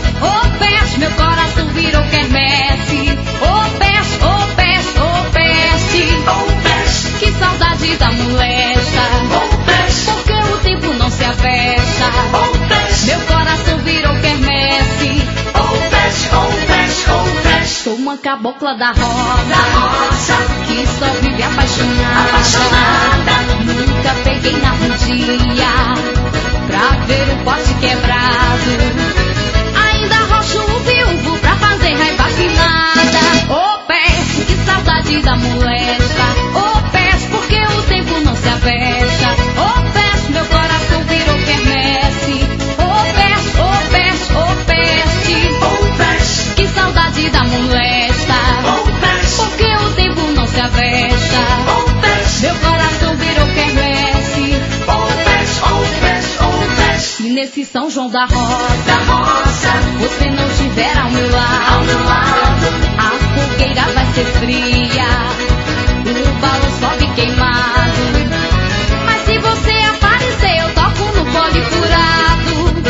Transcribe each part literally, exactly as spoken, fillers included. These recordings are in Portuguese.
Ô peste, meu coração virou quermesse. Ô peste, ô peste, ô peste. Oh, peste. Que saudade da molesta. Oh, peste. Porque o tempo não se avesta. Oh, peste. Meu coração virou quermesse. Oh, peste, oh, peste, oh, peste. Sou uma cabocla da roda, Da roça, que só vive apaixonada. apaixonada. Nunca peguei na rodinha pra ver o pote quebrado. Ainda rocho o viúvo pra fazer raiva afinada. Ô peste, que saudade da molesta. Ô peste, porque o tempo não se avesta. Ô peste, meu coração virou quermesse. Ô peste, ô peste, ô peste. Oh, peste. Que saudade da molesta. Oh, peste. Porque o tempo não se avesta. Oh, peste. Meu coração virou quermesse. Oh, peste, oh, peste, oh, peste. E nesse São João da Rosa, Da roça, você não estiver ao meu ao lado, meu lado. a fogueira vai ser fria, o balão sobe queimado. Mas se você aparecer, eu toco no pole furado.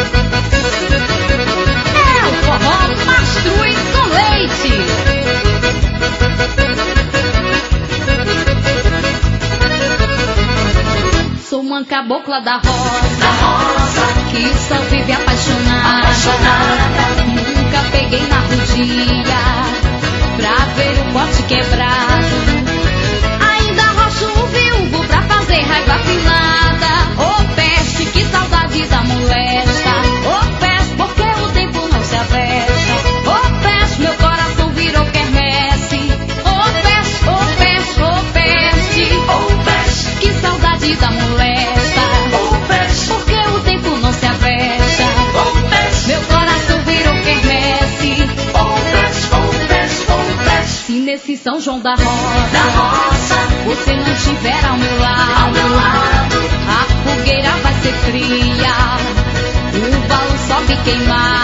É o forró mastruz com leite. Sou uma cabocla da roça, Da roça, que só vive apaixonada. apaixonada. Nunca peguei na rodinha pra ver o pote quebrado. Ainda rocho o viúvo pra fazer raiva afinada. Ô peste, que saudade da molesta. Ô peste, porque o tempo não se avesta. Ô peste, meu coração virou quermesse. Ô peste, ô peste, ô peste. Oh, peste. Que saudade da molesta. Oh, peste. Porque o tempo não se avesta. Oh, peste. Meu coração virou quermesse. Oh, peste, oh, peste, oh, peste. Se nesse São João da Rosa Da roça, você não estiver ao meu ao lado, meu lado. a fogueira vai ser fria, o balão sobe queimado.